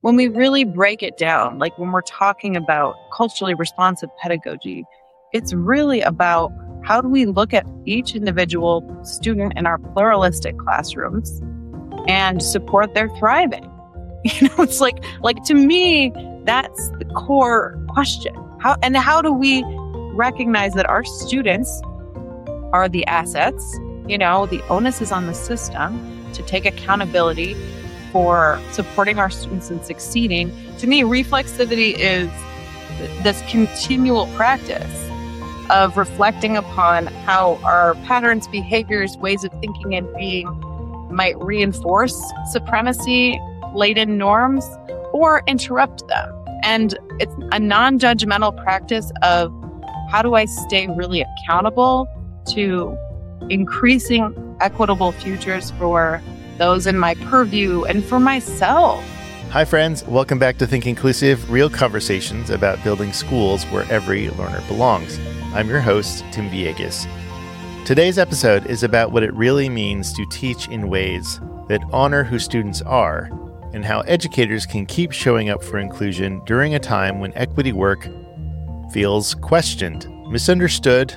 when we really break it down, like when we're talking about culturally responsive pedagogy, it's really about how do we look at each individual student in our pluralistic classrooms and support their thriving. It's like to me, that's the core question. How do we recognize that our students are the assets? The onus is on the system to take accountability for supporting our students and succeeding. To me, reflexivity is this continual practice of reflecting upon how our patterns, behaviors, ways of thinking and being might reinforce supremacy-laden norms or interrupt them. And it's a non-judgmental practice of how do I stay really accountable to increasing equitable futures for those in my purview and for myself. Hi, friends. Welcome back to Think Inclusive, real conversations about building schools where every learner belongs. I'm your host, Tim Villegas. Today's episode is about what it really means to teach in ways that honor who students are and how educators can keep showing up for inclusion during a time when equity work feels questioned, misunderstood,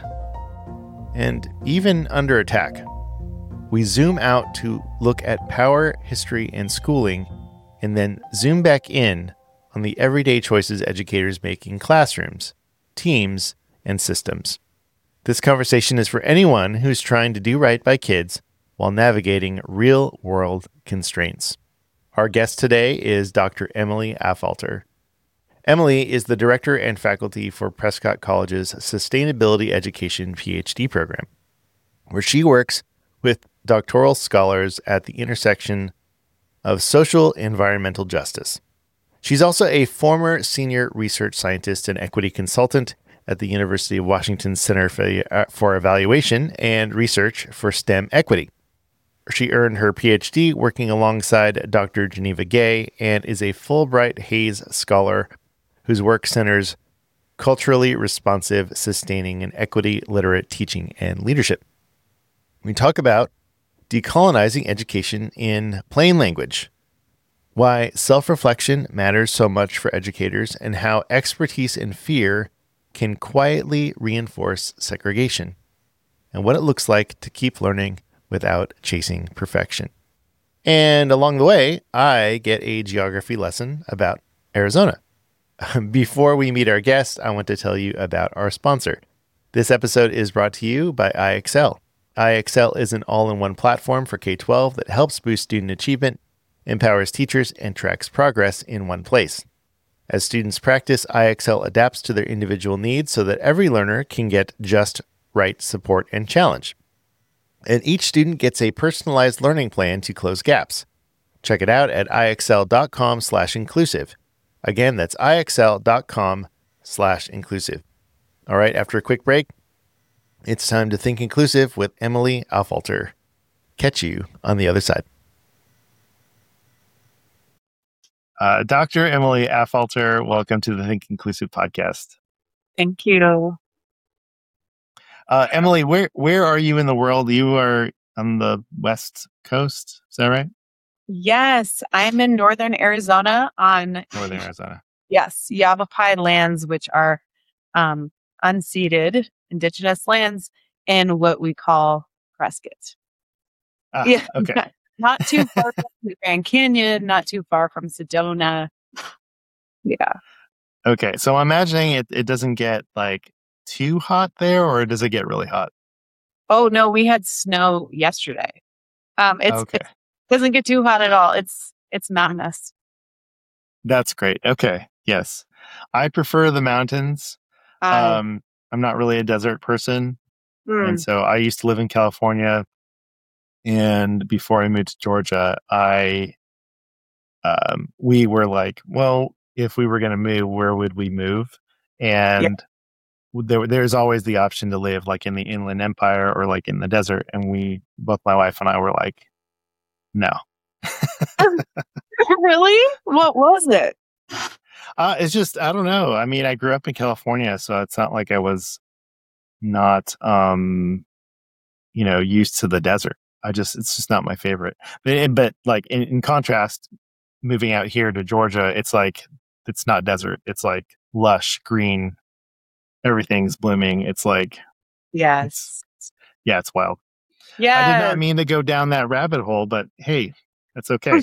and even under attack. We zoom out to look at power, history, and schooling, and then zoom back in on the everyday choices educators make in classrooms, teams, and systems. This conversation is for anyone who's trying to do right by kids while navigating real-world constraints. Our guest today is Dr. Emily Affolter. Emily is the director and faculty for Prescott College's Sustainability Education PhD program, where she works with doctoral scholars at the intersection of social and environmental justice. She's also a former senior research scientist and equity consultant at the University of Washington Center for Evaluation and Research for STEM Equity. She earned her PhD working alongside Dr. Geneva Gay and is a Fulbright Hays Scholar whose work centers culturally responsive, sustaining, and equity-literate teaching and leadership. We talk about decolonizing education in plain language, why self-reflection matters so much for educators, and how expertise and fear can quietly reinforce segregation, and what it looks like to keep learning without chasing perfection. And along the way, I get a geography lesson about Arizona. Before we meet our guest, I want to tell you about our sponsor. This episode is brought to you by IXL. IXL is an all-in-one platform for K-12 that helps boost student achievement, empowers teachers, and tracks progress in one place. As students practice, IXL adapts to their individual needs so that every learner can get just right support and challenge. And each student gets a personalized learning plan to close gaps. Check it out at ixl.com/inclusive. Again, that's ixl.com/inclusive. All right, after a quick break, it's time to Think Inclusive with Emily Affolter. Catch you on the other side. Dr. Emily Affolter, welcome to the Think Inclusive podcast. Thank you. Emily, where are you in the world? You are on the West Coast, is that right? Yes, I'm in northern Arizona on Northern Arizona. Yes, Yavapai lands, which are unceded indigenous lands in what we call Prescott. Okay. Not too far from the Grand Canyon, not too far from Sedona. Yeah. Okay, so I'm imagining it doesn't get like too hot there, or does it get really hot? Oh no, we had snow yesterday. It doesn't get too hot at all. It's mountainous. That's great. Okay. Yes. I prefer the mountains. I'm not really a desert person. And so I used to live in California. And before I moved to Georgia, we were like, well, if we were going to move, where would we move? And there's always the option to live like in the Inland Empire or like in the desert. And both my wife and I were like, no. Really? What was it? It's just, I don't know. I mean, I grew up in California, so it's not like I was not, used to the desert. It's just not my favorite. But like in contrast, moving out here to Georgia, it's like, it's not desert. It's like lush, green, everything's blooming. It's like, Yes. it's wild. I did not Yes. mean to go down that rabbit hole, but hey, that's okay.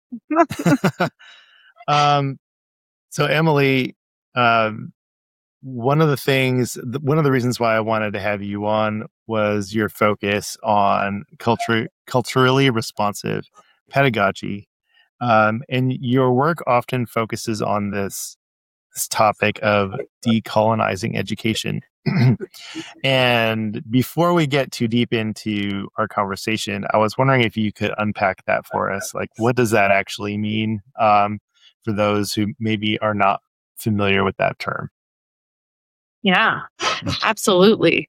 So Emily, one of the reasons why I wanted to have you on was your focus on culturally responsive pedagogy. And your work often focuses on this topic of decolonizing education. And before we get too deep into our conversation, I was wondering if you could unpack that for us. Like, what does that actually mean, for those who maybe are not familiar with that term? Yeah, absolutely.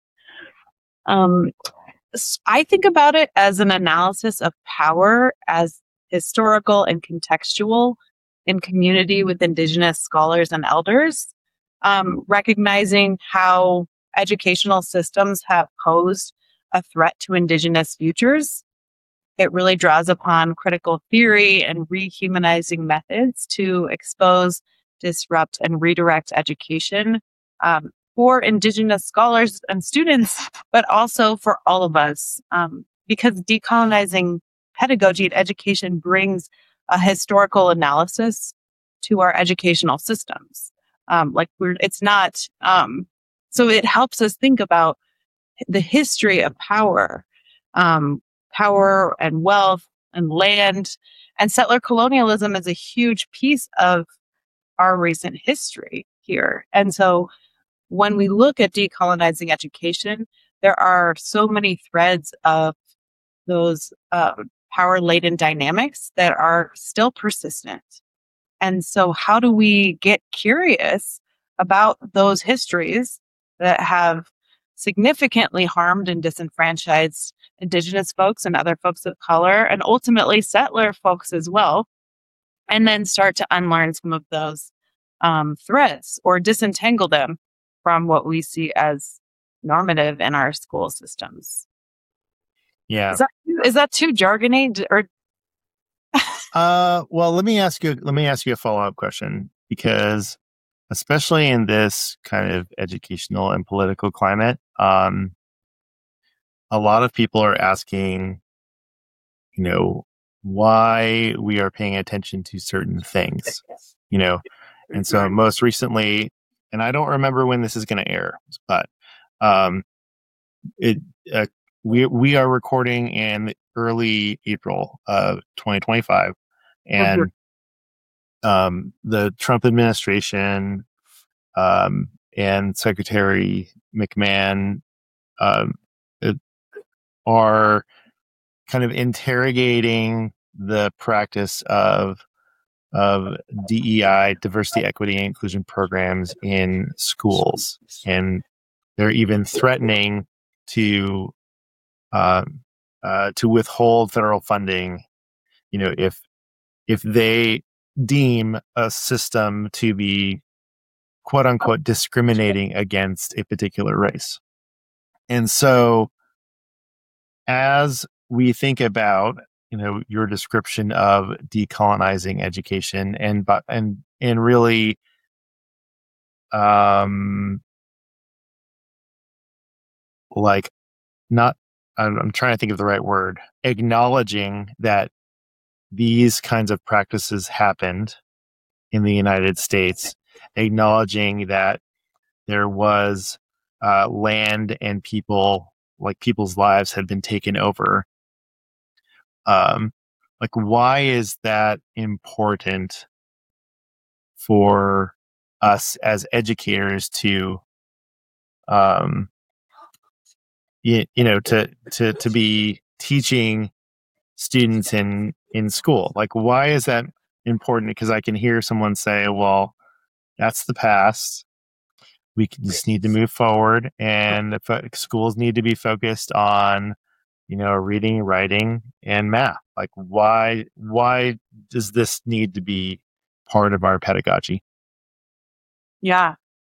I think about it as an analysis of power as historical and contextual in community with Indigenous scholars and elders, recognizing how educational systems have posed a threat to Indigenous futures. It really draws upon critical theory and rehumanizing methods to expose, disrupt, and redirect education, for Indigenous scholars and students, but also for all of us, because decolonizing pedagogy and education brings a historical analysis to our educational systems. So it helps us think about the history of power, power and wealth and land, and settler colonialism is a huge piece of our recent history here. And so when we look at decolonizing education, there are so many threads of those power-laden dynamics that are still persistent. And so how do we get curious about those histories that have significantly harmed and disenfranchised Indigenous folks and other folks of color, and ultimately settler folks as well, and then start to unlearn some of those threads or disentangle them from what we see as normative in our school systems. Yeah. Is that too jargony? Or well, let me ask you a follow-up question, because especially in this kind of educational and political climate, a lot of people are asking, why we are paying attention to certain things, and so most recently, and I don't remember when this is going to air, but we are recording in early April of 2025, and the Trump administration and Secretary McMahon are kind of interrogating the practice of DEI, diversity, equity, and inclusion programs in schools, and they're even threatening to withhold federal funding, if they deem a system to be quote unquote discriminating against a particular race. And so as we think about, your description of decolonizing education and really, I'm trying to think of the right word, acknowledging that these kinds of practices happened in the United States, acknowledging that there was land and people's lives had been taken over. Why is that important for us as educators to, to be teaching students in school? Why is that important? Because I can hear someone say, well, that's the past. We just need to move forward, and schools need to be focused on, reading, writing, and math. Why does this need to be part of our pedagogy? Yeah.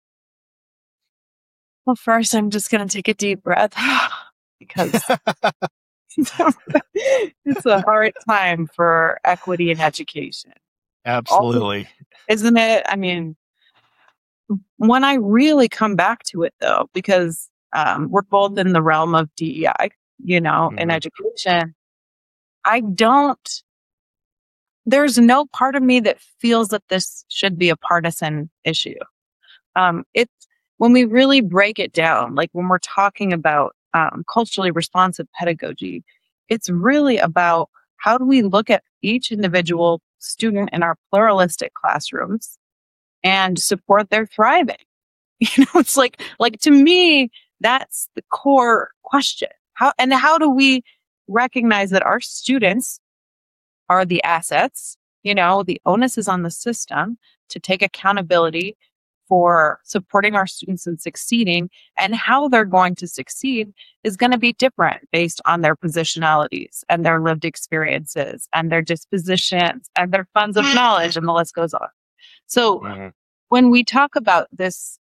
Well, first, I'm just going to take a deep breath because it's a hard time for equity in education. Also, Absolutely. isn't it? I mean, when I really come back to it though, because we're both in the realm of DEI, in Hmm. education, I don't, there's no part of me that feels that this should be a partisan issue. It's when we really break it down, like when we're talking about culturally responsive pedagogy, it's really about how do we look at each individual student in our pluralistic classrooms and support their thriving. It's like to me, that's the core question. How do we recognize that our students are the assets? The onus is on the system to take accountability for supporting our students and succeeding, and how they're going to succeed is going to be different based on their positionalities and their lived experiences and their dispositions and their funds of knowledge, and the list goes on. So Hmm. when we talk about this,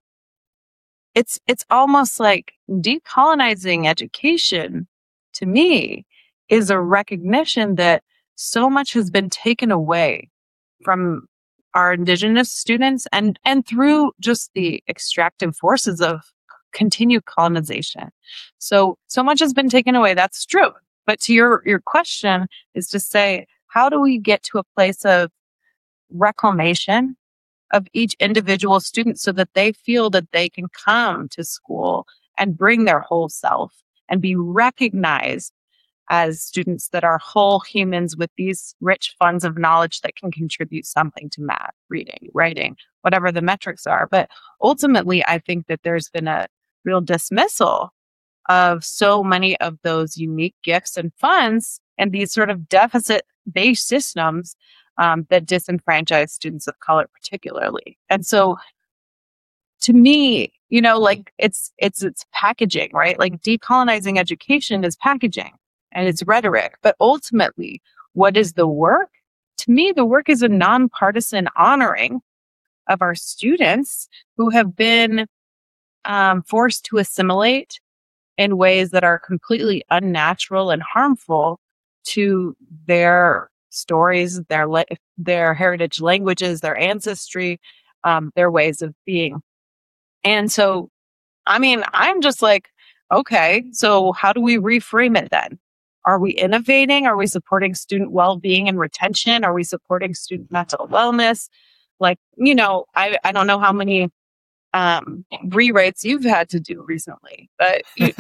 it's almost like decolonizing education to me is a recognition that so much has been taken away from our indigenous students and through just the extractive forces of continued colonization. So much has been taken away. That's true. But to your question is to say, how do we get to a place of reclamation of each individual student so that they feel that they can come to school and bring their whole self and be recognized as students that are whole humans with these rich funds of knowledge that can contribute something to math, reading, writing, whatever the metrics are. But ultimately, I think that there's been a real dismissal of so many of those unique gifts and funds and these sort of deficit based systems that disenfranchise students of color particularly. And so to me, like it's packaging, right? Like decolonizing education is packaging and it's rhetoric. But ultimately, what is the work? To me, the work is a nonpartisan honoring of our students who have been forced to assimilate in ways that are completely unnatural and harmful to their stories, their heritage languages, their ancestry, their ways of being. And so, I mean, I'm just like, okay, so how do we reframe it then? Are we innovating? Are we supporting student well-being and retention? Are we supporting student mental wellness? Like, I don't know how many rewrites you've had to do recently, but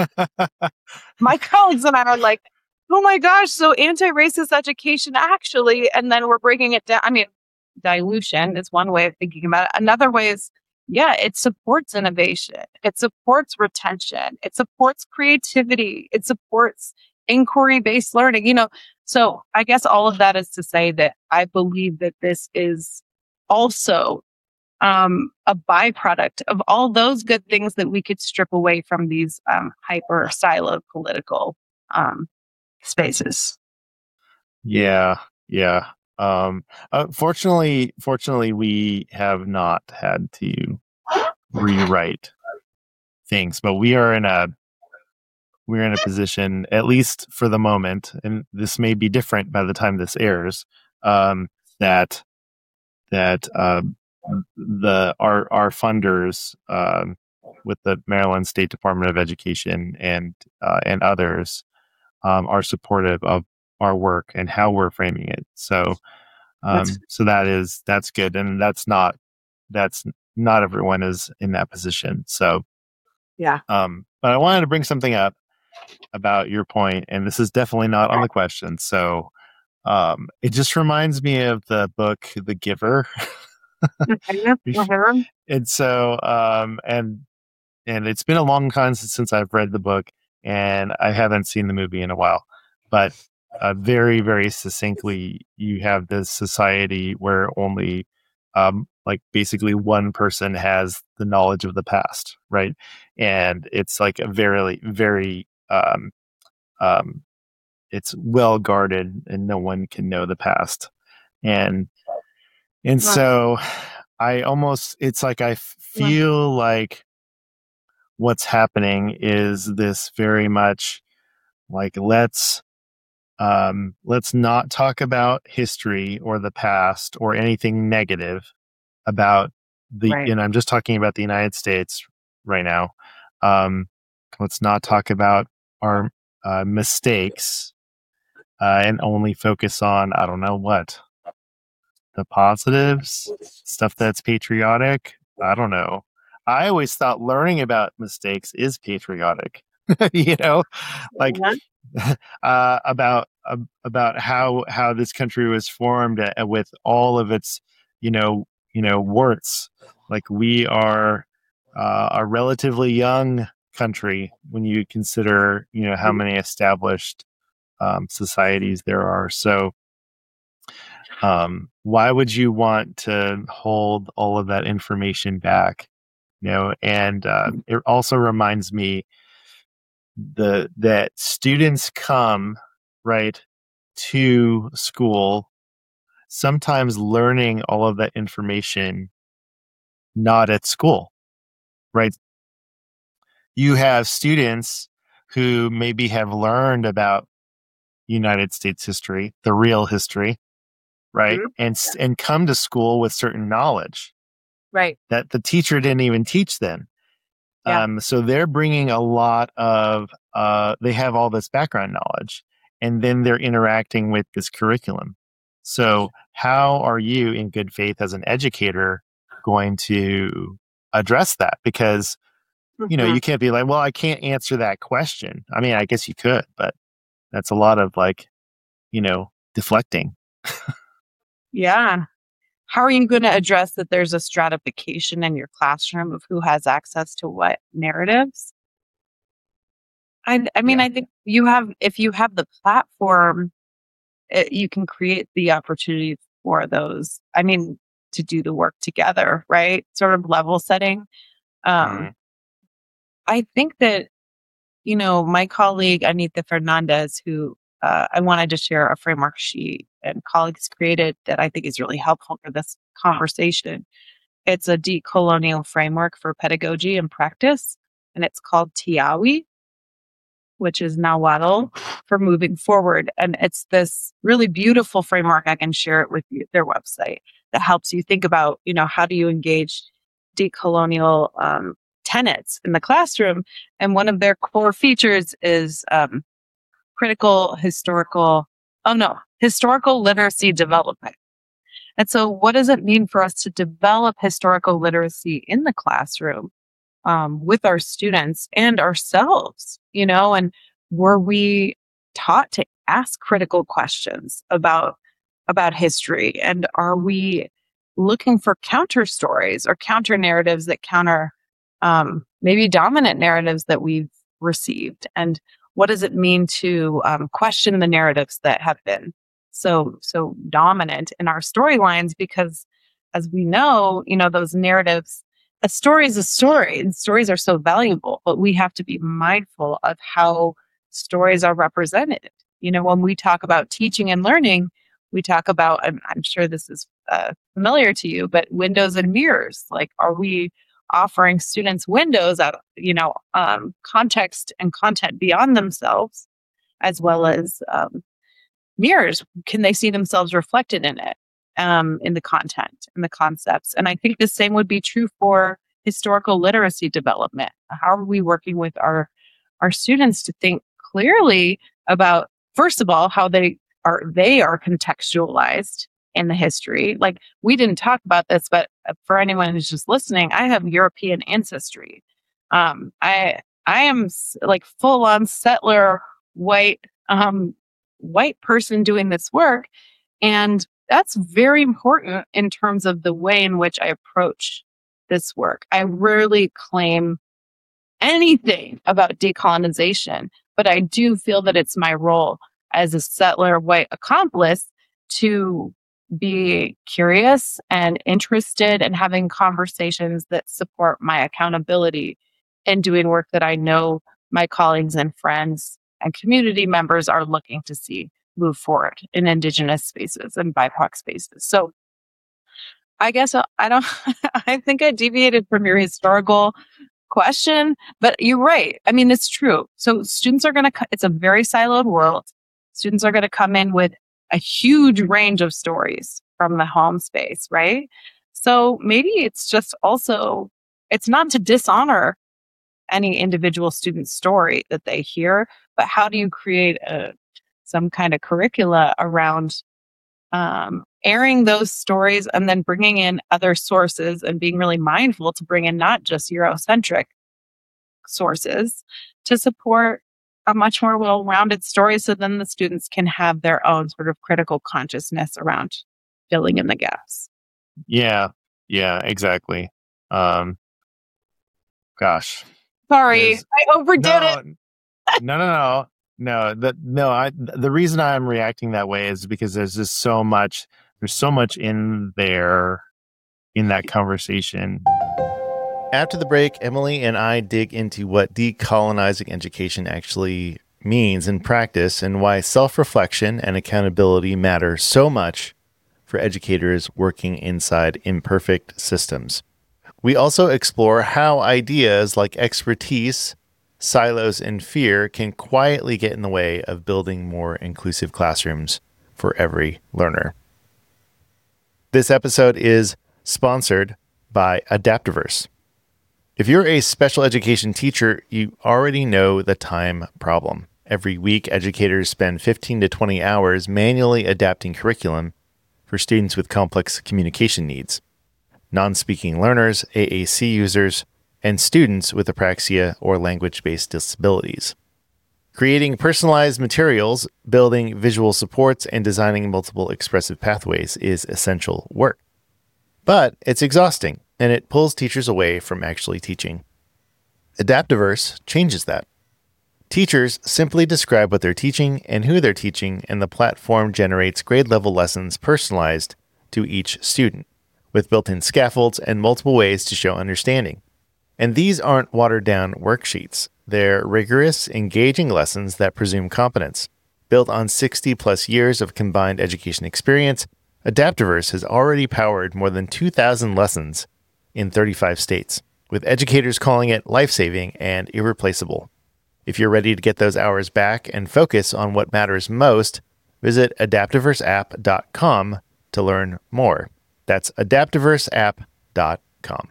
my colleagues and I are like, oh my gosh, so anti-racist education actually, and then we're breaking it down. I mean, dilution is one way of thinking about it. Another way is, yeah, it supports innovation. It supports retention. It supports creativity. It supports inquiry-based learning, So I guess all of that is to say that I believe that this is also a byproduct of all those good things that we could strip away from these hyper siloed political spaces. Yeah, yeah. Fortunately, we have not had to rewrite things, but we're in a position, at least for the moment, and this may be different by the time this airs, that our funders, with the Maryland State Department of Education and others, are supportive of our work and how we're framing it. So That's that's good, and that's not everyone is in that position. So yeah. but I wanted to bring something up about your point, and this is definitely not on the question. So it just reminds me of the book The Giver. Mhm. And so and it's been a long time since I've read the book, and I haven't seen the movie in a while. But very, very succinctly, you have this society where only like basically one person has the knowledge of the past, right? And it's like a very, very um, it's well guarded, and no one can know the past. And Well, so it's like I feel like what's happening is this very much like Let's not talk about history or the past or anything negative about Right. and I'm just talking about the United States right now. Um, let's not talk about our mistakes and only focus on, I don't know what, the positives, stuff that's patriotic. I don't know. I always thought learning about mistakes is patriotic. you know, like about how this country was formed with all of its warts. Like we are a relatively young country when you consider how many established societies there are. So why would you want to hold all of that information back? And it also reminds me that students come right to school sometimes learning all of that information not at school, right? You have students who maybe have learned about United States history, the real history, right? And come to school with certain knowledge, Right. that the teacher didn't even teach them. Yeah. So they're bringing a lot of, they have all this background knowledge, and then they're interacting with this curriculum. So how are you in good faith as an educator going to address that? Because, you can't be like, well, I can't answer that question. I mean, I guess you could, but that's a lot of deflecting. Yeah. How are you going to address that there's a stratification in your classroom of who has access to what narratives? I mean, Yeah. I think if you have the platform, you can create the opportunity for those. I mean, to do the work together, right? Sort of level setting. I think that, my colleague, Anita Fernandez, who I wanted to share a framework she and colleagues created that I think is really helpful for this conversation. It's a decolonial framework for pedagogy and practice, and it's called Tiawi, which is Nahuatl for moving forward. And it's this really beautiful framework. I can share it with you, their website, that helps you think about, how do you engage decolonial tenets in the classroom. And one of their core features is historical literacy development. And so what does it mean for us to develop historical literacy in the classroom with our students and ourselves, and were we taught to ask critical questions about history? And are we looking for counter stories or counter narratives that counter maybe dominant narratives that we've received? And what does it mean to question the narratives that have been so dominant in our storylines? Because as we know, those narratives, a story is a story, and stories are so valuable, but we have to be mindful of how stories are represented. When we talk about teaching and learning, we talk about, I'm sure this is familiar to you, but windows and mirrors. Like, are we offering students windows out, context and content beyond themselves, as well as mirrors? Can they see themselves reflected in it, in the content and the concepts? And I think the same would be true for historical literacy development. How are we working with our students to think clearly about, first of all, how they are contextualized in the history? Like, we didn't talk about this, but for anyone who's just listening, I have European ancestry. I am like full on settler white person doing this work. And that's very important in terms of the way in which I approach this work. I rarely claim anything about decolonization, but I do feel that it's my role as a settler white accomplice to be curious and interested and having conversations that support my accountability in doing work that I know my colleagues and friends and community members are looking to see move forward in Indigenous spaces and BIPOC spaces. So I guess I think I deviated from your historical question, but you're right. I mean, it's true. So students are it's a very siloed world. Students are going to come in with a huge range of stories from the home space, right? So maybe it's just also, it's not to dishonor any individual student's story that they hear, but how do you create some kind of curricula around airing those stories and then bringing in other sources and being really mindful to bring in not just Eurocentric sources to support a much more well-rounded story, so then the students can have their own sort of critical consciousness around filling in the gaps. Yeah, exactly. Gosh. Sorry, I overdid it. No. The reason I'm reacting that way is because there's so much in there in that conversation. After the break, Emily and I dig into what decolonizing education actually means in practice and why self-reflection and accountability matter so much for educators working inside imperfect systems. We also explore how ideas like expertise, silos, and fear can quietly get in the way of building more inclusive classrooms for every learner. This episode is sponsored by Adaptiverse. If you're a special education teacher, you already know the time problem. Every week, educators spend 15 to 20 hours manually adapting curriculum for students with complex communication needs, non-speaking learners, AAC users, and students with apraxia or language-based disabilities. Creating personalized materials, building visual supports, and designing multiple expressive pathways is essential work. But it's exhausting, and it pulls teachers away from actually teaching. Adaptiverse changes that. Teachers simply describe what they're teaching and who they're teaching, and the platform generates grade-level lessons personalized to each student, with built-in scaffolds and multiple ways to show understanding. And these aren't watered-down worksheets. They're rigorous, engaging lessons that presume competence. Built on 60-plus years of combined education experience, Adaptiverse has already powered more than 2,000 lessons in 35 states, with educators calling it life-saving and irreplaceable. If you're ready to get those hours back and focus on what matters most, visit adaptiverseapp.com to learn more. That's adaptiverseapp.com.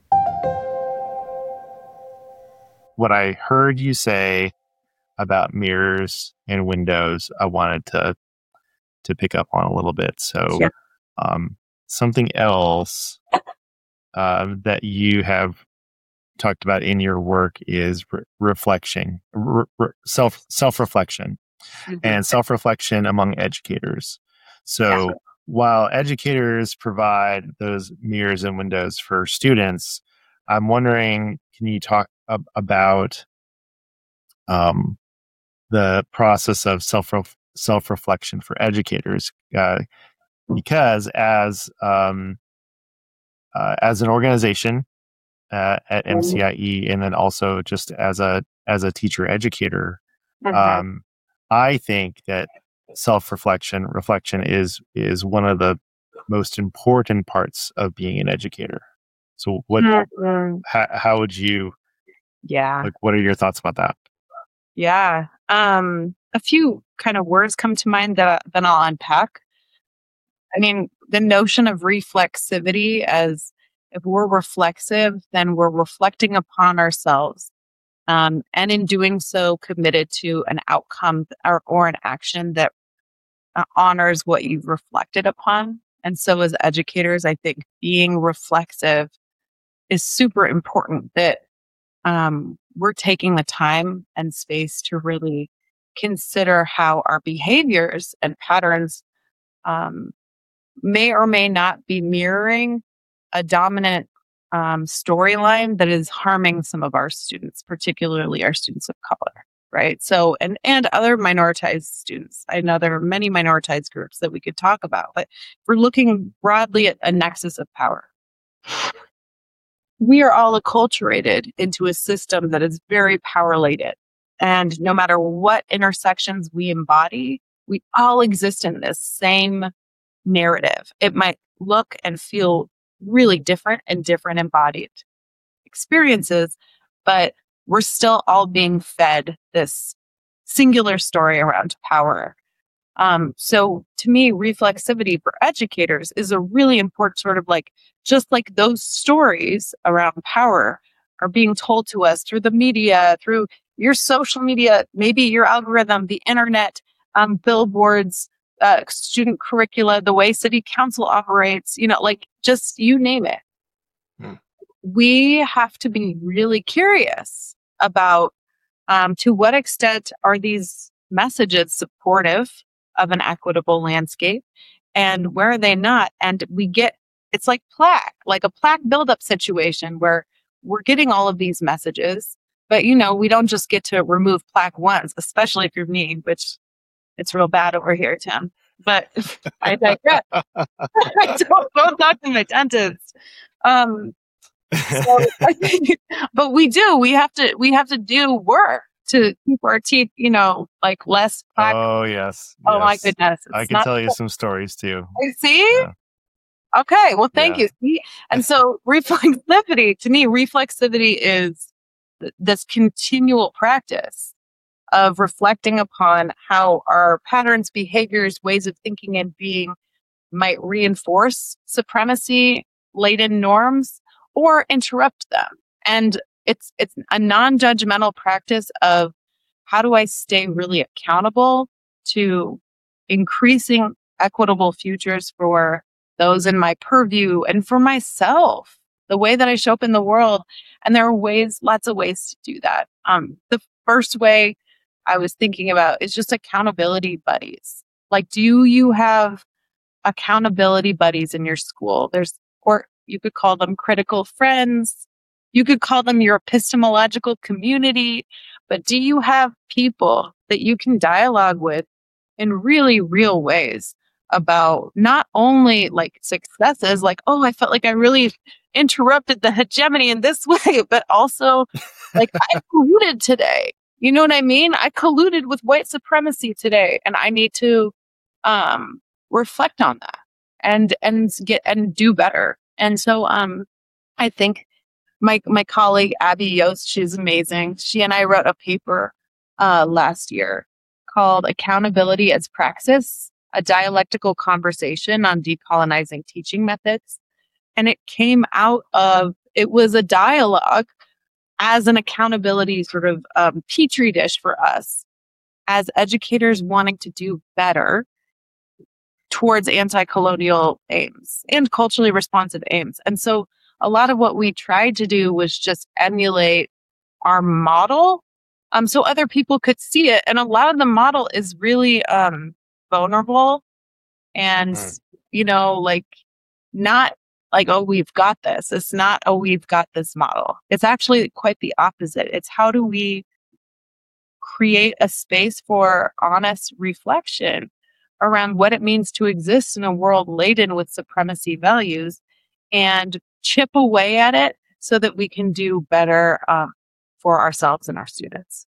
What I heard you say about mirrors and windows, I wanted to pick up on a little bit. So, Sure. Something else that you have talked about in your work is reflection, self-reflection, and self-reflection among educators. So, while educators provide those mirrors and windows for students, I'm wondering, can you talk about the process of self-reflection for educators? Because as an organization at MCIE, and then also just as a teacher educator, I think that reflection is one of the most important parts of being an educator. So how would you, what are your thoughts about that? Yeah. A few kind of words come to mind that then I'll unpack. I mean, the notion of reflexivity, as if we're reflexive, then we're reflecting upon ourselves. And in doing so, committed to an outcome or an action that honors what you've reflected upon. And so as educators, I think being reflexive is super important, that we're taking the time and space to really consider how our behaviors and patterns may or may not be mirroring a dominant storyline that is harming some of our students, particularly our students of color, right? So, and other minoritized students. I know there are many minoritized groups that we could talk about, but we're looking broadly at a nexus of power. We are all acculturated into a system that is very power-laden. And no matter what intersections we embody, we all exist in this same narrative. It might look and feel really different and different embodied experiences, but we're still all being fed this singular story around power. So to me, reflexivity for educators is a really important sort of like, just like those stories around power are being told to us through the media, through your social media, maybe your algorithm, the internet, billboards, student curricula, the way city council operates, like just you name it. Hmm. We have to be really curious about to what extent are these messages supportive of an equitable landscape and where are they not? And it's like a plaque buildup situation where we're getting all of these messages, but we don't just get to remove plaque once, especially if you're me, which it's real bad over here, Tim. But I digress. I don't talk to my dentist. But we have to do work to keep our teeth, like less plaque. Oh, yes. Oh, my goodness. I can tell you some stories too. See? Yeah. Okay. Well, thank you. See? And so reflexivity, to me, is this continual practice of reflecting upon how our patterns, behaviors, ways of thinking and being might reinforce supremacy-laden norms or interrupt them. And it's a non-judgmental practice of how do I stay really accountable to increasing equitable futures for those in my purview and for myself, the way that I show up in the world. And there are lots of ways to do that. The first way I was thinking about is just accountability buddies. Like, do you have accountability buddies in your school? Or you could call them critical friends. You could call them your epistemological community. But do you have people that you can dialogue with in really real ways about not only like successes, like, oh, I felt like I really interrupted the hegemony in this way, but also like I colluded today. You know what I mean? I colluded with white supremacy today, and I need to reflect on that and do better. And so I think my colleague Abby Yost, she's amazing. She and I wrote a paper last year called Accountability as Praxis, a dialectical conversation on decolonizing teaching methods. And it was a dialogue as an accountability sort of petri dish for us as educators wanting to do better towards anti-colonial aims and culturally responsive aims. And so a lot of what we tried to do was just emulate our model so other people could see it. And a lot of the model is really vulnerable and, like not like, oh, we've got this. It's not, oh, we've got this model. It's actually quite the opposite. It's how do we create a space for honest reflection around what it means to exist in a world laden with supremacy values and chip away at it so that we can do better for ourselves and our students.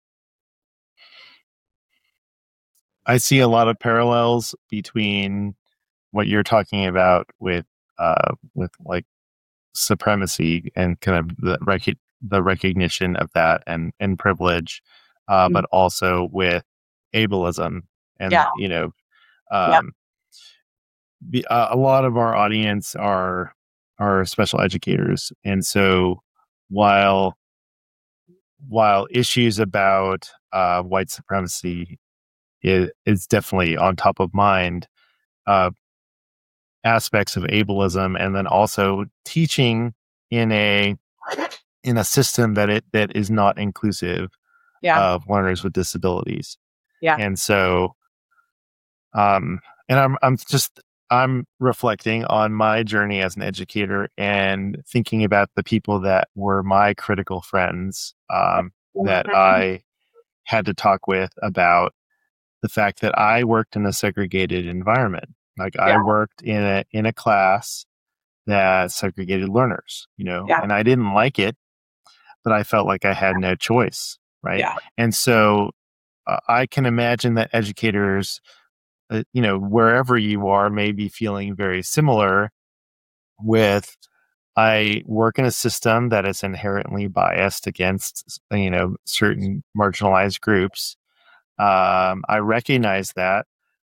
I see a lot of parallels between what you're talking about with like supremacy and kind of the recognition of that and privilege, but also with ableism and a lot of our audience are special educators, and so while issues about white supremacy is definitely on top of mind, aspects of ableism, and then also teaching in a system that is not inclusive of learners with disabilities. Yeah, and so, and I'm reflecting on my journey as an educator and thinking about the people that were my critical friends that I had to talk with about the fact that I worked in a segregated environment. Like I worked in a class that segregated learners, and I didn't like it, but I felt like I had no choice, right? Yeah. And so I can imagine that educators, wherever you are, may be feeling very similar with, I work in a system that is inherently biased against, certain marginalized groups. I recognize that.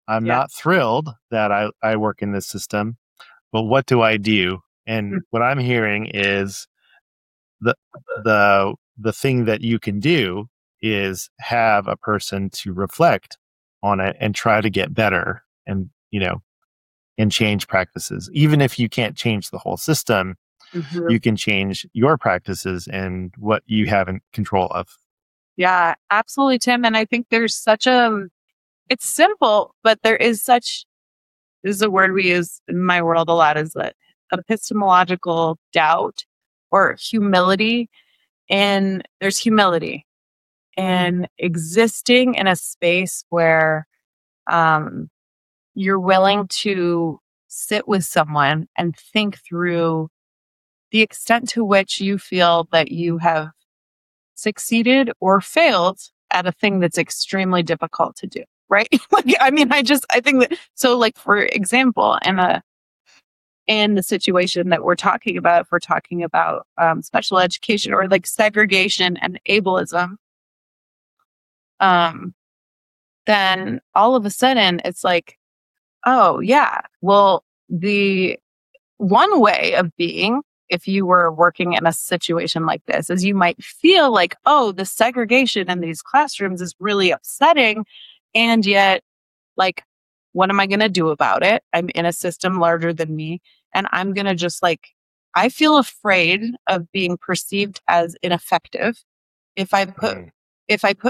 I'm Yeah. not thrilled that I work in this system, but what do I do? And what I'm hearing is the the thing that you can do is have a person to reflect on it and try to get better and and change practices. Even if you can't change the whole system, Mm-hmm. you can change your practices and what you have in control of. Yeah, absolutely, Tim. And I think there's it's simple, but there is such, this is a word we use in my world a lot, is that epistemological doubt or humility. And there's humility in existing in a space where you're willing to sit with someone and think through the extent to which you feel that you have succeeded or failed at a thing that's extremely difficult to do, right? I think that, so like, for example, in the situation that we're talking about, if we're talking about special education or like segregation and ableism, then all of a sudden it's like, oh yeah, well, the one way of being, if you were working in a situation like this, is you might feel like, oh, the segregation in these classrooms is really upsetting. And yet, like, what am I going to do about it? I'm in a system larger than me. And I'm going to just like, I feel afraid of being perceived as ineffective if I put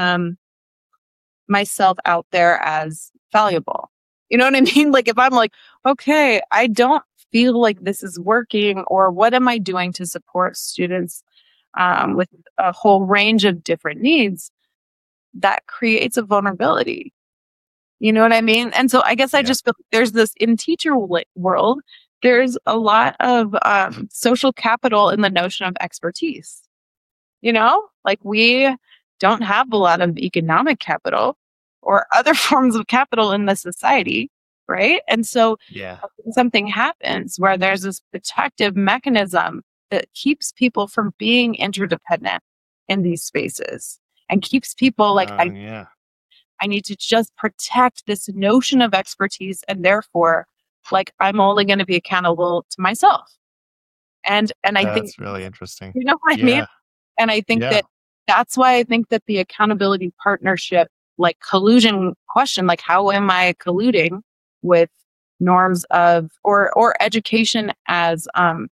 myself out there as valuable. You know what I mean? Like, if I'm like, okay, I don't feel like this is working, or what am I doing to support students with a whole range of different needs, that creates a vulnerability. You know what I mean? And so I guess I just feel like there's this, in teacher world, there's a lot of social capital in the notion of expertise. Like, we don't have a lot of economic capital or other forms of capital in the society, right? And so something happens where there's this protective mechanism that keeps people from being interdependent in these spaces and keeps people like, I need to just protect this notion of expertise, and therefore, like, I'm only going to be accountable to myself. And I think that's really interesting. You know what I mean? And I think that's why I think that the accountability partnership, like, collusion question, like, how am I colluding with norms of, or education as,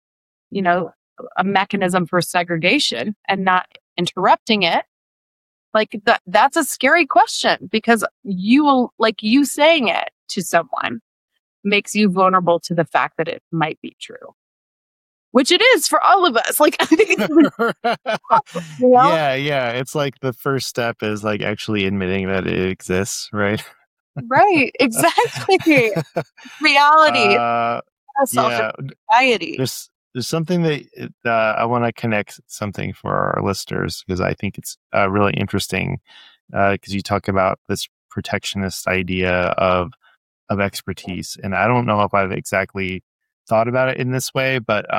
a mechanism for segregation and not interrupting it? Like, that's a scary question, because you saying it to someone makes you vulnerable to the fact that it might be true. Which it is for all of us. Like, I think it's yeah. It's like the first step is like actually admitting that it exists, right? Right. Exactly. Reality. Self-anxiety. There's something that I want to connect something for our listeners, because I think it's really interesting, because you talk about this protectionist idea of expertise, and I don't know if I've exactly thought about it in this way, but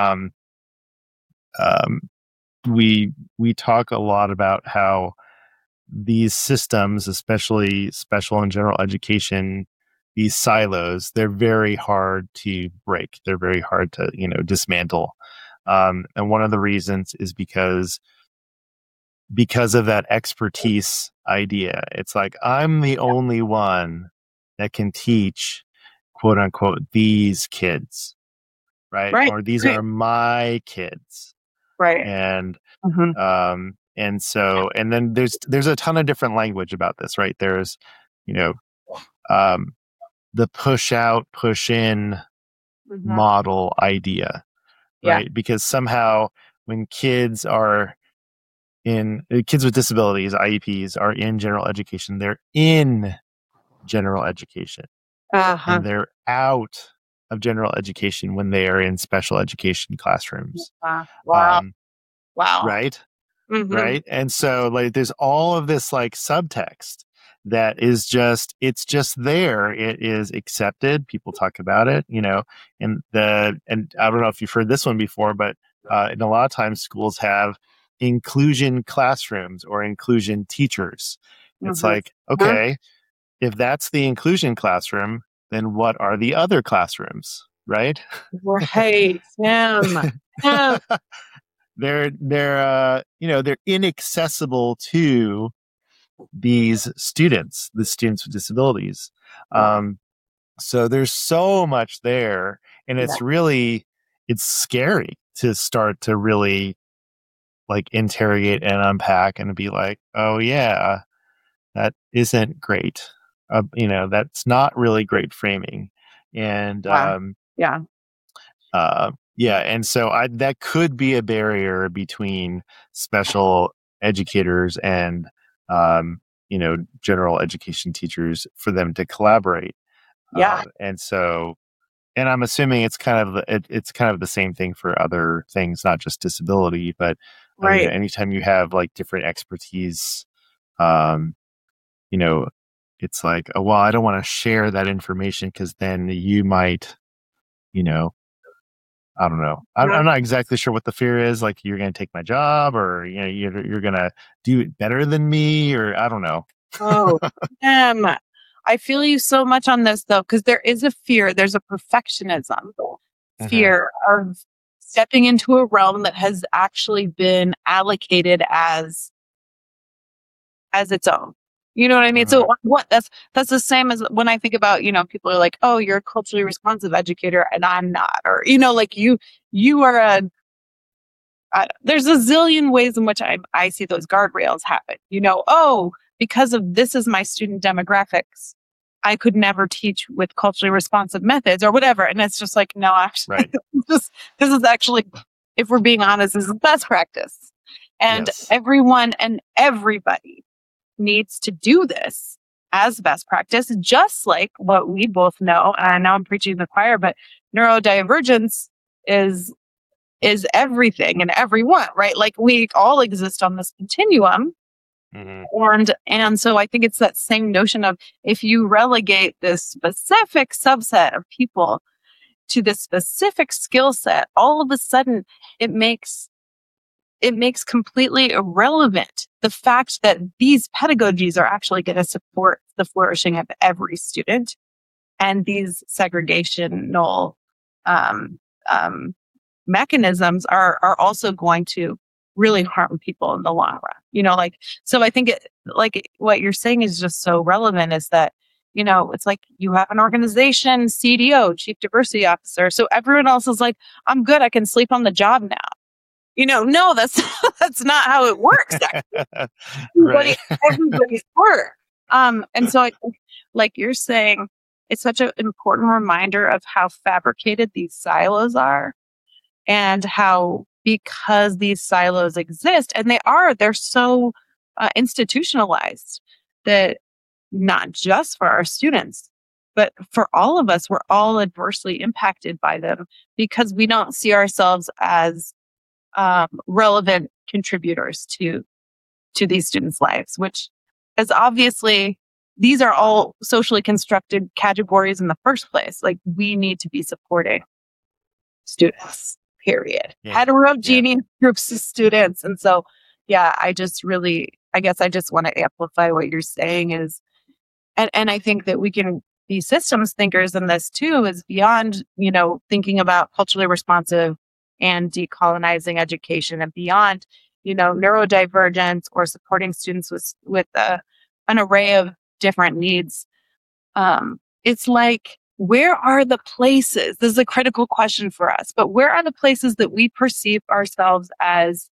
we talk a lot about how these systems, especially special and general education, these silos, they're very hard to break. They're very hard to dismantle, and one of the reasons is because of that expertise idea. It's like, I'm the only one that can teach, quote unquote, these kids. Right. Or these are my kids. Right. And, and so, and then there's a ton of different language about this, right? There's, the push out, push in model idea, right? Because somehow when kids with disabilities, IEPs, are in general education, they're in general education. And they're out of general education when they are in special education classrooms. Wow. Right? Right? And so, like, there's all of this like subtext that is it's just there. It is accepted. People talk about it, and I don't know if you've heard this one before, but and a lot of times schools have inclusion classrooms or inclusion teachers. It's like, okay, if that's the inclusion classroom, then what are the other classrooms, right? Right, Tim. Tim. They're inaccessible to these students, the students with disabilities. So there's so much there, and Yeah. it's scary to start to really like interrogate and unpack and be like, oh yeah, that isn't great. That's not really great framing. And Yeah. Yeah. yeah, and so that could be a barrier between special educators and general education teachers for them to collaborate. Yeah. And I'm assuming it's kind of the same thing for other things, not just disability, but Right. anytime you have like different expertise, um, it's like, oh, well, I don't want to share that information because then you might, I don't know. I'm not exactly sure what the fear is. Like you're going to take my job, or you're going to do it better than me, or I don't know. Oh, I feel you so much on this though, because there is a fear. There's a perfectionism fear of stepping into a realm that has actually been allocated as its own. You know what I mean? So that's the same as when I think about, people are like, oh, you're a culturally responsive educator and I'm not, or, like you are there's a zillion ways in which I see those guardrails happen, oh, because of this is my student demographics, I could never teach with culturally responsive methods or whatever. And it's just like, no, actually, right. this is actually, if we're being honest, this is best practice. And Yes. everyone and everybody needs to do this as best practice, just like what we both know. And now I'm preaching to the choir, but neurodivergence is everything and everyone, right? Like we all exist on this continuum. Mm-hmm. And so I think it's that same notion of if you relegate this specific subset of people to this specific skill set, all of a sudden it makes completely irrelevant the fact that these pedagogies are actually going to support the flourishing of every student, and these segregational mechanisms are also going to really harm people in the long run. So I think what you're saying is just so relevant, is that, it's like you have an organization, CDO, Chief Diversity Officer. So everyone else is like, I'm good. I can sleep on the job now. No, that's not how it works. Right. Everybody's work. And so I think, like you're saying, it's such an important reminder of how fabricated these silos are, and how, because these silos exist, and they're so institutionalized, that not just for our students, but for all of us, we're all adversely impacted by them because we don't see ourselves as relevant contributors to these students' lives, which is obviously, these are all socially constructed categories in the first place. Like, we need to be supporting students, period. Yeah. Heterogeneous groups of students. And so, I guess I just want to amplify what you're saying is, and I think that we can be systems thinkers in this too, is beyond, thinking about culturally responsive and decolonizing education, and beyond, neurodivergence or supporting students with an array of different needs. It's like, where are the places? This is a critical question for us, but where are the places that we perceive ourselves as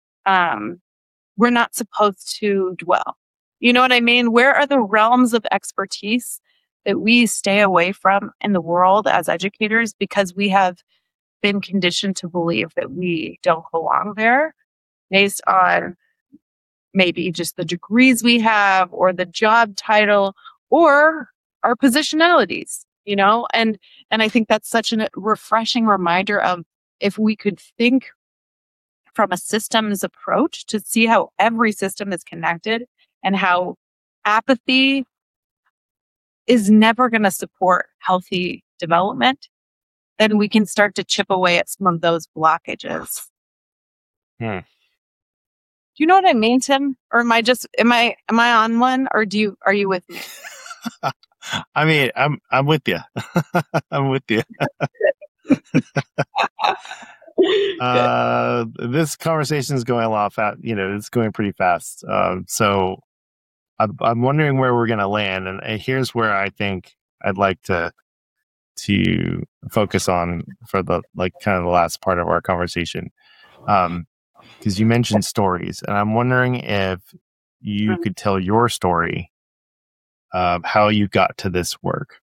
we're not supposed to dwell? You know what I mean? Where are the realms of expertise that we stay away from in the world as educators because we have been conditioned to believe that we don't belong there, based on maybe just the degrees we have or the job title or our positionalities, and I think that's such a refreshing reminder of, if we could think from a systems approach to see how every system is connected and how apathy is never going to support healthy development, then we can start to chip away at some of those blockages. Do you know what I mean, Tim? Or am I on one, or are you with me? I mean, I'm with you. I'm with you. Good. This conversation is going a lot fast. It's going pretty fast. So I'm wondering where we're going to land, and here's where I think I'd like to focus on for the kind of the last part of our conversation. Because you mentioned stories, and I'm wondering if you could tell your story of how you got to this work.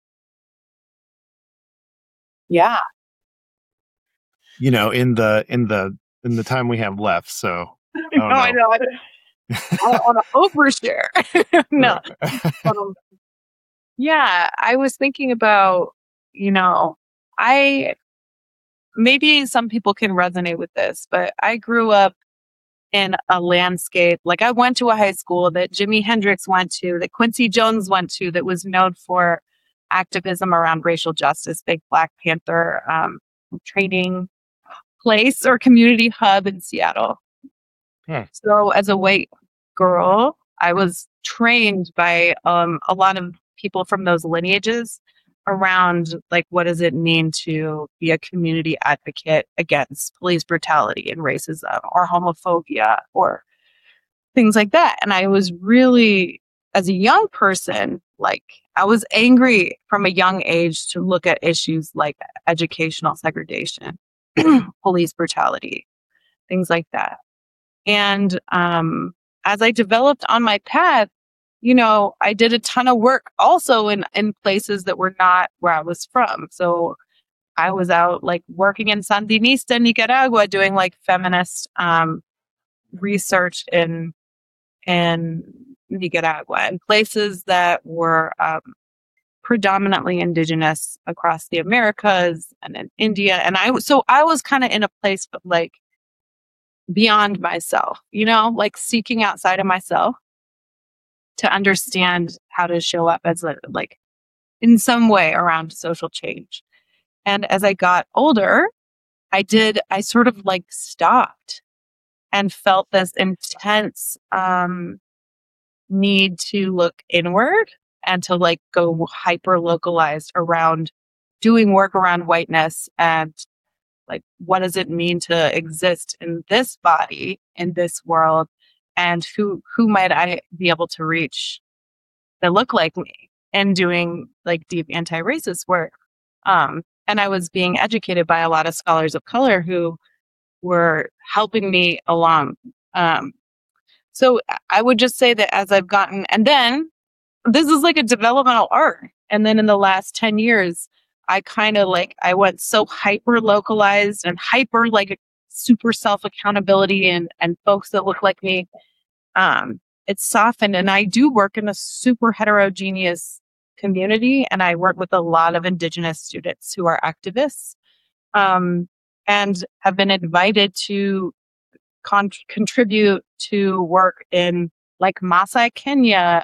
Yeah. In the time we have left. So I know. I don't want to overshare. No. Yeah, I was thinking about, maybe some people can resonate with this, but I grew up in a landscape. Like, I went to a high school that Jimi Hendrix went to, that Quincy Jones went to, that was known for activism around racial justice, big Black Panther training place or community hub in Seattle. So as a white girl, I was trained by a lot of people from those lineages around what does it mean to be a community advocate against police brutality and racism or homophobia or things like that. And I was really, as a young person, I was angry from a young age to look at issues like educational segregation, police brutality, things like that. And as I developed on my path, I did a ton of work also in places that were not where I was from. So I was out working in Sandinista, Nicaragua, doing feminist research in Nicaragua and places that were predominantly indigenous across the Americas and in India. And I was kind of in a place of beyond myself, seeking outside of myself to understand how to show up as in some way around social change. And as I got older, I sort of stopped and felt this intense need to look inward and to go hyper localized around doing work around whiteness and what does it mean to exist in this body, in this world, and who might I be able to reach that look like me, and doing deep anti-racist work. And I was being educated by a lot of scholars of color who were helping me along. So I would just say that as I've gotten, and then this is a developmental arc. And then in the last 10 years, I kind of I went so hyper localized and hyper super self accountability and folks that look like me. It's softened, and I do work in a super heterogeneous community, and I work with a lot of Indigenous students who are activists, and have been invited to contribute to work in Maasai, Kenya,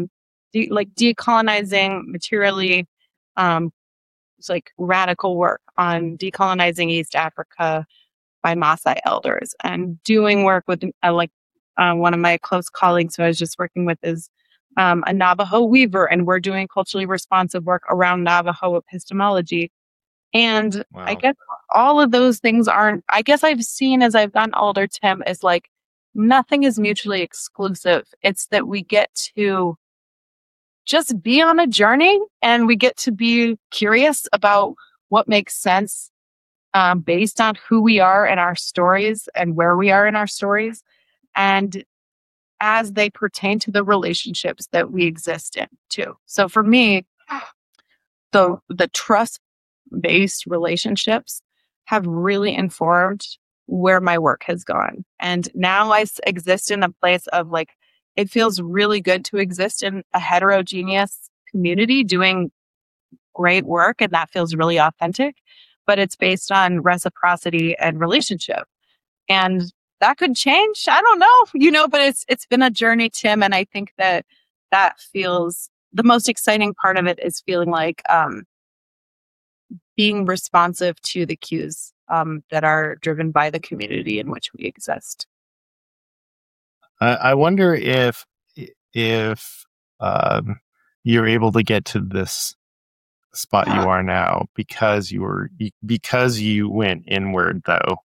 decolonizing materially. It's radical work on decolonizing East Africa by Maasai elders, and doing work with one of my close colleagues who I was just working with is a Navajo weaver, and we're doing culturally responsive work around Navajo epistemology. And wow. I guess all of those things I guess I've seen as I've gotten older, Tim, is nothing is mutually exclusive. It's that we get to just be on a journey, and we get to be curious about what makes sense based on who we are in our stories and where we are in our stories, and as they pertain to the relationships that we exist in too. So for me, the trust-based relationships have really informed where my work has gone. And now I exist in a place of it feels really good to exist in a heterogeneous community doing great work, and that feels really authentic, but it's based on reciprocity and relationship. And that could change. I don't know, but it's been a journey, Tim. And I think that feels the most exciting part of it is feeling being responsive to the cues that are driven by the community in which we exist. I wonder if you're able to get to this spot you are now because you went inward, though,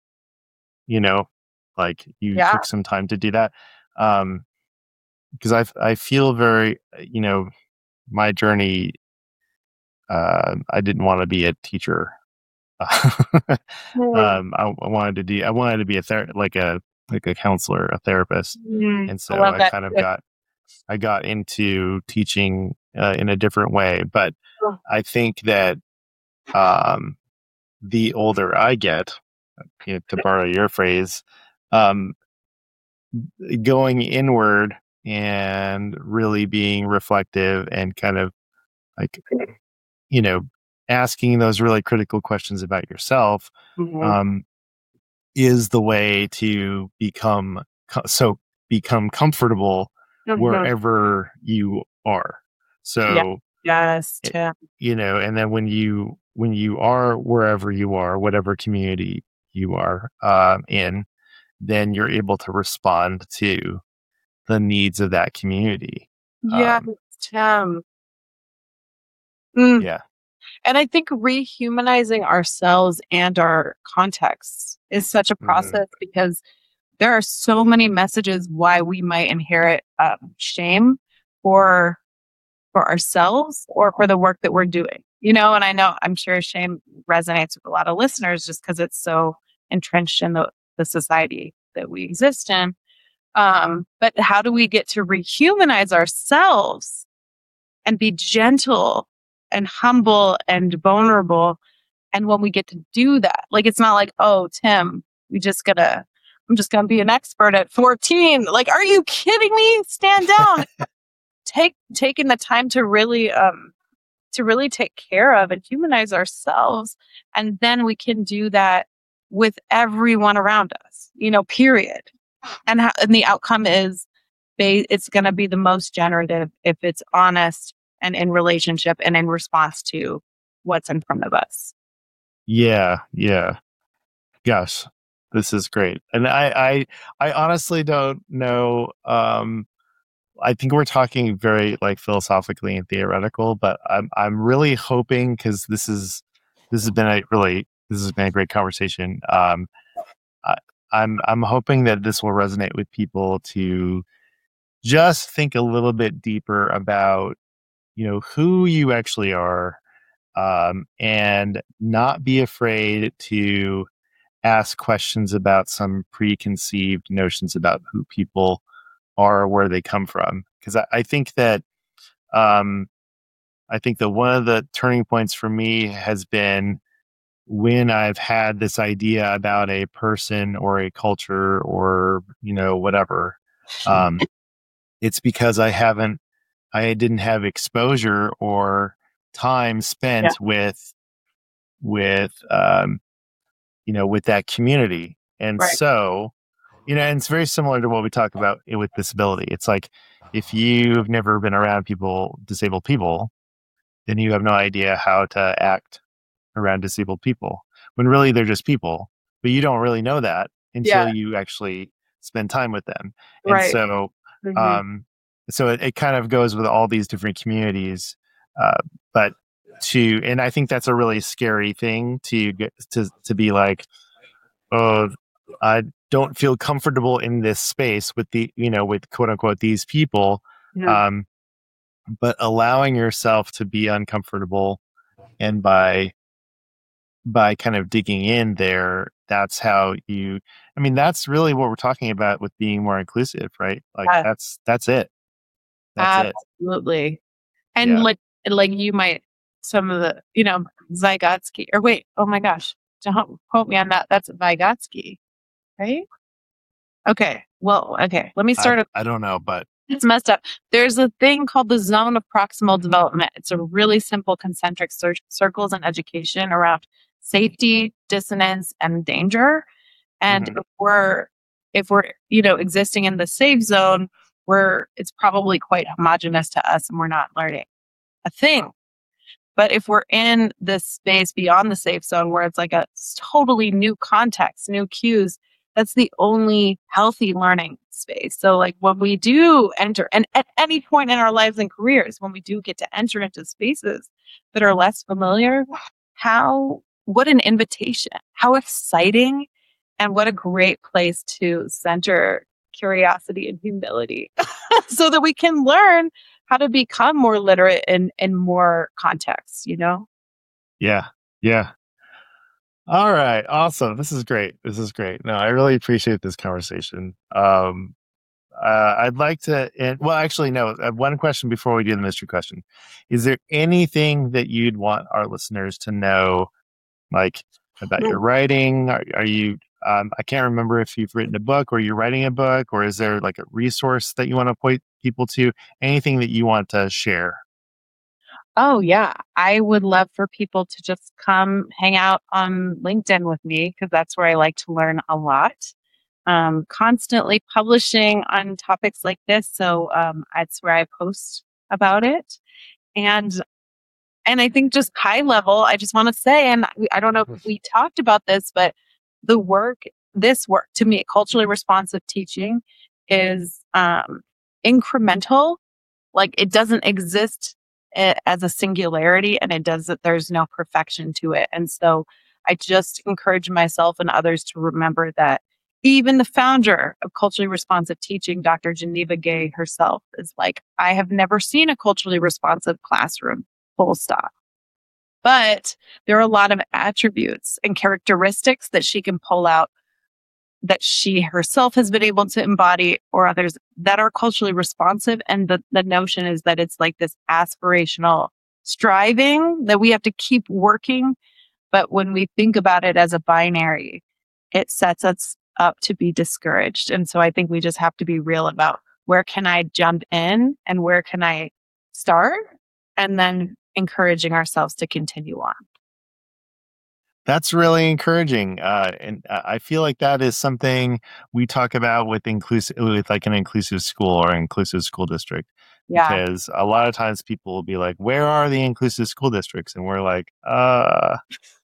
like you Yeah. took some time to do that. Because I feel very, my journey, I didn't want to be a teacher. I wanted to be like a counselor, a therapist. And I so love that. I got into teaching in a different way. But Oh. I think that the older I get, to borrow your phrase, going inward and really being reflective and kind of like, asking those really critical questions about yourself Mhm. is the way to become comfortable Mhm. wherever you are. Yeah. So, Yes, it- Tim. and then when you are wherever you are, whatever community you are in, then you're able to respond to the needs of that community. Yes, Tim. Mm. Yeah. And I think rehumanizing ourselves and our contexts is such a Mhm. process because there are so many messages why we might inherit shame for ourselves or for the work that we're doing. And I'm sure shame resonates with a lot of listeners just because it's so entrenched in the society that we exist in. But how do we get to rehumanize ourselves and be gentle and humble and vulnerable? And when we get to do that, like, it's not like, oh, Tim, I'm just gonna be an expert at 14. Like, are you kidding me? Stand down. Taking the time to really take care of and humanize ourselves. And then we can do that with everyone around us, period. And the outcome is it's going to be the most generative if it's honest and in relationship and in response to what's in front of us. Yeah. Yeah. Gosh, this is great. And I honestly don't know. I think we're talking very like philosophically and theoretical, but I'm really hoping, because this has been a great conversation. I, I'm hoping that this will resonate with people to just think a little bit deeper about who you actually are, and not be afraid to ask questions about some preconceived notions about who people are, where they come from. Because um, I think that one of the turning points for me has been when I've had this idea about a person or a culture or whatever. Um, it's because I didn't have exposure or time Yeah. spent with with that community. And Right. so, and it's very similar to what we talk about with disability. It's like, if you've never been around disabled people, then you have no idea how to act around disabled people, when really they're just people, but you don't really know that until Yeah. you actually spend time with them. And Right. so, Mhm. um, it kind of goes with all these different communities. But and I think that's a really scary thing to get to be like, oh, I don't feel comfortable in this space with with quote unquote these people. Yeah. Um, but allowing yourself to be uncomfortable, and by kind of digging in there, that's how that's really what we're talking about with being more inclusive, right? Like Yeah. that's it. That's it. Absolutely. And Yeah. like you might, some of the, Vygotsky, or wait, oh my gosh, don't quote me on that. That's Vygotsky, right? Okay. Well, okay. Let me start. I don't know, but It's messed up. There's a thing called the zone of proximal development. It's a really simple concentric circles in education around safety, dissonance, and danger. And mhm. if we're existing in the safe zone, it's probably quite homogenous to us, and we're not learning a thing. But if we're in this space beyond the safe zone, where it's like a totally new context, new cues, That's the only healthy learning space. So like when we do enter, and at any point in our lives and careers, when we do get to enter into spaces that are less familiar, what an invitation, how exciting, and what a great place to center curiosity and humility so that we can learn how to become more literate in more contexts, you know? Yeah. Yeah. All right. Awesome. This is great. No, I really appreciate this conversation. I'd like to, well, actually, no, one question before we do the mystery question. Is there anything that you'd want our listeners to know, like about your writing? Are you, I can't remember if you've written a book or you're writing a book, or is there like a resource that you want to point people to? Anything that you want to share? Oh, yeah. I would love for people to just come hang out on LinkedIn with me because that's where I like to learn a lot. Constantly publishing on topics like this. So that's where I post about it. And I think just high level, I just want to say, and I don't know if we talked about this, but this work to me, culturally responsive teaching is incremental. Like it doesn't exist as a singularity, and there's no perfection to it. And so I just encourage myself and others to remember that even the founder of culturally responsive teaching, Dr. Geneva Gay herself, is like, I have never seen a culturally responsive classroom, full stop. But there are a lot of attributes and characteristics that she can pull out that she herself has been able to embody, or others that are culturally responsive. And the notion is that it's like this aspirational striving that we have to keep working. But when we think about it as a binary, it sets us up to be discouraged. And so I think we just have to be real about where can I jump in and where can I start, and then encouraging ourselves to continue on. That's really encouraging. And I feel like that is something we talk about with like an inclusive school or inclusive school district. Yeah. Because a lot of times people will be like, where are the inclusive school districts? And we're like, yeah.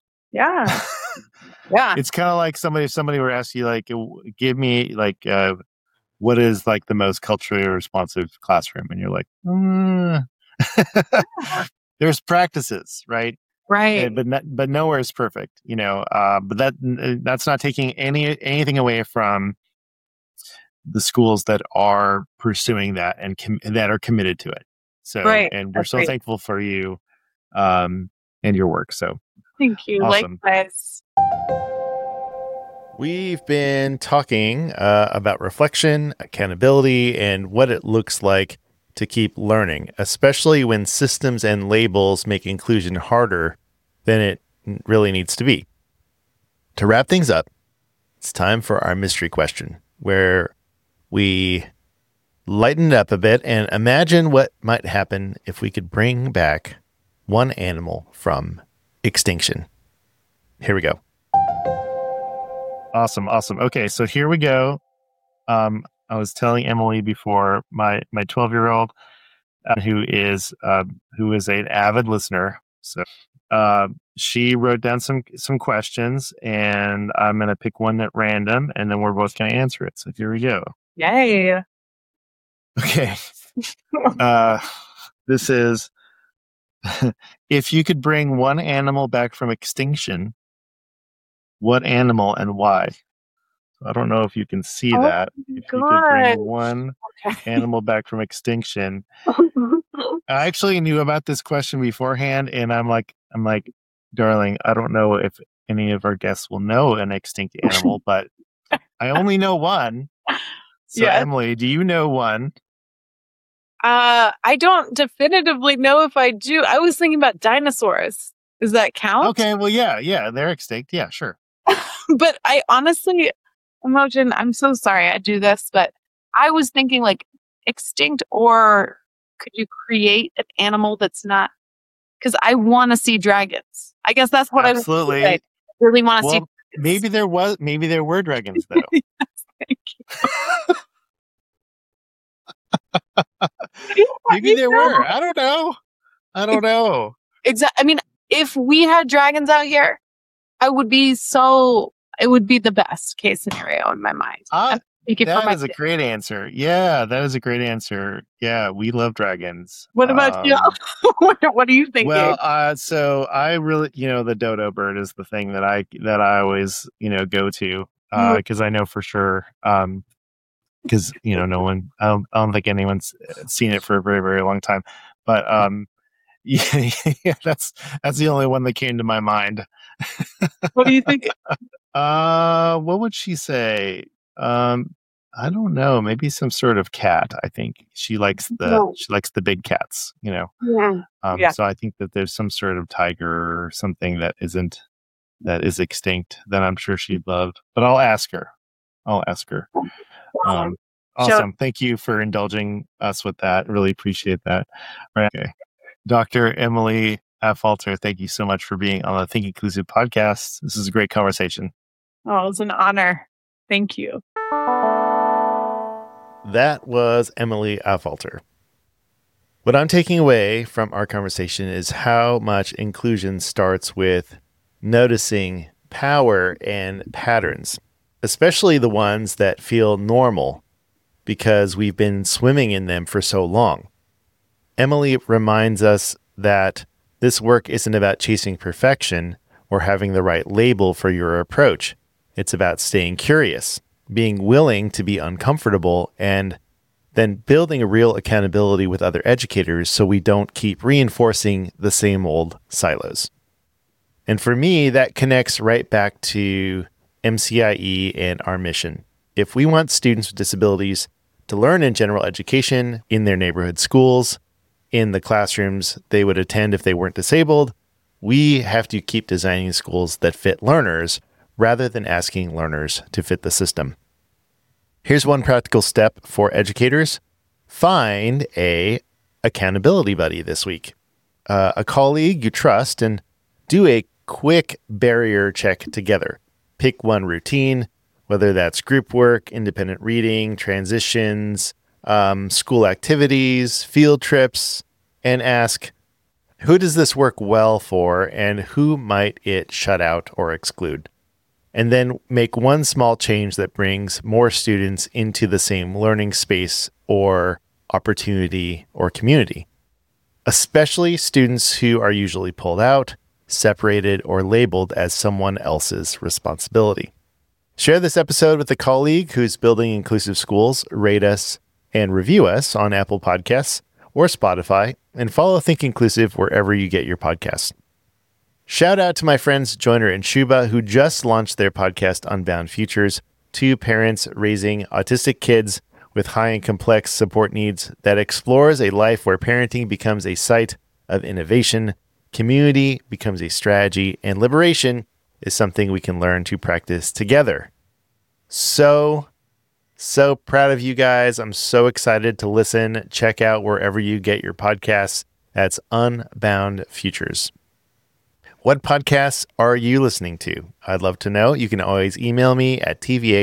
Yeah. It's kind of like if somebody were to ask you, like, give me like, what is like the most culturally responsive classroom? And you're like, there's practices, right? Right. But nowhere is perfect, you know. But that's not taking anything away from the schools that are pursuing that and that are committed to it. So, right. And we're so thankful for you and your work. So, thank you. Awesome. Likewise. We've been talking about reflection, accountability, and what it looks like to keep learning, especially when systems and labels make inclusion harder than it really needs to be. To wrap things up, it's time for our mystery question, where we lighten it up a bit and imagine what might happen if we could bring back one animal from extinction. Here we go. Awesome. Okay, so here we go. I was telling Emily before, my 12-year-old, who is an avid listener. So she wrote down some questions, and I'm going to pick one at random, and then we're both going to answer it. So here we go. Yay. Okay. This is, if you could bring one animal back from extinction, what animal and why? I don't know if you can see that. If you could bring one animal back from extinction. I actually knew about this question beforehand, and I'm like, darling, I don't know if any of our guests will know an extinct animal, but I only know one. So yes. Emily, do you know one? I don't definitively know if I do. I was thinking about dinosaurs. Does that count? Okay, well, yeah, they're extinct. Yeah, sure. But I honestly, Imogen, I'm so sorry I do this, but I was thinking like extinct, or could you create an animal that's not? Because I want to see dragons. I guess that's what Absolutely. I really want to see. Maybe there were dragons though. Yes, thank you. Maybe there were. I don't know. Exactly. I mean, if we had dragons out here, I would be so It would be the best case scenario in my mind. That is a great answer. Yeah, that is a great answer. Yeah, we love dragons. What about you? What are you thinking? Well, so I really, the dodo bird is the thing that I always, go to because I know for sure. Because no one, I don't think anyone's seen it for a very, very long time. But yeah, that's the only one that came to my mind. What do you think? What would she say? I don't know. Maybe some sort of cat. I think she likes the big cats. Yeah. So I think that there's some sort of tiger or something that is extinct that I'm sure she'd love. But I'll ask her. Awesome. Thank you for indulging us with that. Really appreciate that. Right. Okay. Dr. Emily Affolter, thank you so much for being on the Think Inclusive podcast. This is a great conversation. Oh, it was an honor. Thank you. That was Emily Affolter. What I'm taking away from our conversation is how much inclusion starts with noticing power and patterns, especially the ones that feel normal because we've been swimming in them for so long. Emily reminds us that this work isn't about chasing perfection or having the right label for your approach. It's about staying curious, being willing to be uncomfortable, and then building a real accountability with other educators so we don't keep reinforcing the same old silos. And for me, that connects right back to MCIE and our mission. If we want students with disabilities to learn in general education in their neighborhood schools, in the classrooms they would attend if they weren't disabled, we have to keep designing schools that fit learners rather than asking learners to fit the system. Here's one practical step for educators. Find a accountability buddy this week, a colleague you trust, and do a quick barrier check together. Pick one routine, whether that's group work, independent reading, transitions, school activities, field trips, and ask, who does this work well for and who might it shut out or exclude? And then make one small change that brings more students into the same learning space or opportunity or community, especially students who are usually pulled out, separated, or labeled as someone else's responsibility. Share this episode with a colleague who's building inclusive schools, rate us and review us on Apple Podcasts or Spotify, and follow Think Inclusive wherever you get your podcasts. Shout out to my friends Joyner and Shuba, who just launched their podcast Unbound Futures, two parents raising autistic kids with high and complex support needs that explores a life where parenting becomes a site of innovation, community becomes a strategy, and liberation is something we can learn to practice together. So proud of you guys. I'm so excited to listen. Check out wherever you get your podcasts. That's Unbound Futures. What podcasts are you listening to? I'd love to know. You can always email me at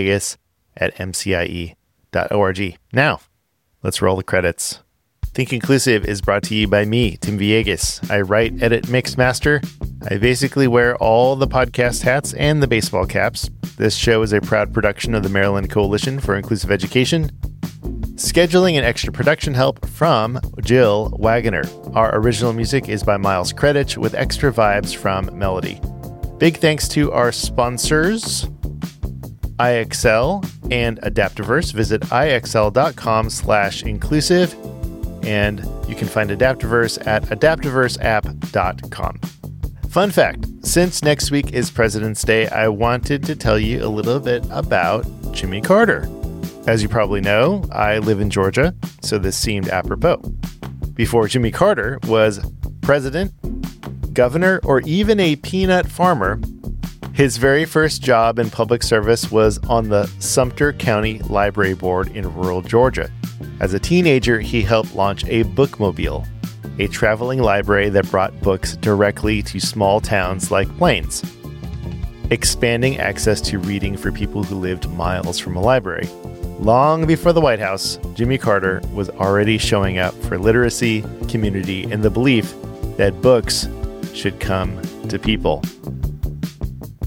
tvegas@mcie.org. Now, let's roll the credits. Think Inclusive is brought to you by me, Tim Villegas. I write, edit, mix, master. I basically wear all the podcast hats and the baseball caps. This show is a proud production of the Maryland Coalition for Inclusive Education. Scheduling and extra production help from Jill Wagoner. Our original music is by Miles Credich with extra vibes from Melody. Big thanks to our sponsors, IXL and Adaptiverse. Visit ixl.com/inclusive. And you can find Adaptiverse at adaptiverseapp.com. Fun fact, since next week is President's Day, I wanted to tell you a little bit about Jimmy Carter. As you probably know, I live in Georgia, so this seemed apropos. Before Jimmy Carter was president, governor, or even a peanut farmer, his very first job in public service was on the Sumter County Library Board in rural Georgia. As a teenager, he helped launch a bookmobile, a traveling library that brought books directly to small towns like Plains, expanding access to reading for people who lived miles from a library. Long before the White House, Jimmy Carter was already showing up for literacy, community, and the belief that books should come to people.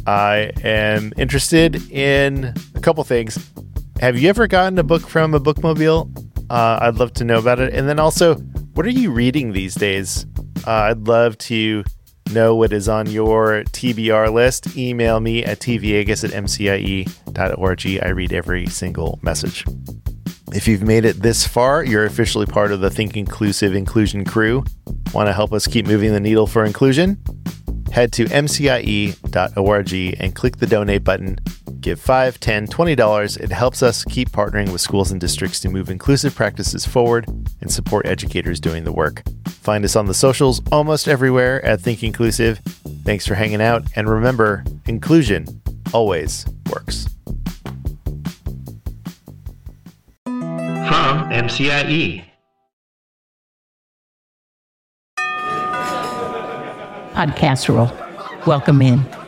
I am interested in a couple things. Have you ever gotten a book from a bookmobile? I'd love to know about it. And then also, what are you reading these days? I'd love to know what is on your TBR list. Email me at tviegas@mcie.org. I read every single message. If you've made it this far, you're officially part of the Think Inclusive inclusion crew. Want to help us keep moving the needle for inclusion? Head to mcie.org and click the donate button. Give $5, $10, $20. It helps us keep partnering with schools and districts to move inclusive practices forward and support educators doing the work. Find us on the socials almost everywhere at Think Inclusive. Thanks for hanging out. And remember, inclusion always works. From MCIE. Podcasserole. Welcome in.